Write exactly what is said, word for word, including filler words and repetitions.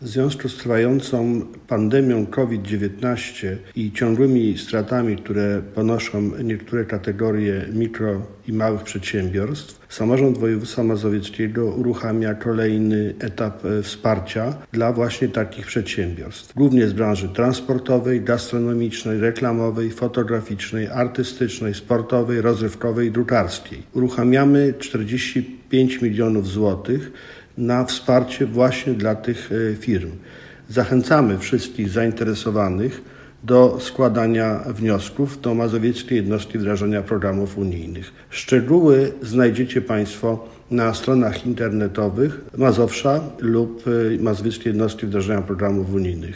W związku z trwającą pandemią kowid dziewiętnaście i ciągłymi stratami, które ponoszą niektóre kategorie mikro i małych przedsiębiorstw, samorząd województwa mazowieckiego uruchamia kolejny etap wsparcia dla właśnie takich przedsiębiorstw. Głównie z branży transportowej, gastronomicznej, reklamowej, fotograficznej, artystycznej, sportowej, rozrywkowej i drukarskiej. Uruchamiamy czterdzieści pięć milionów złotych na wsparcie właśnie dla tych firm. Zachęcamy wszystkich zainteresowanych do składania wniosków do Mazowieckiej Jednostki Wdrażania Programów Unijnych. Szczegóły znajdziecie Państwo na stronach internetowych Mazowsza lub Mazowieckiej Jednostki Wdrażania Programów Unijnych.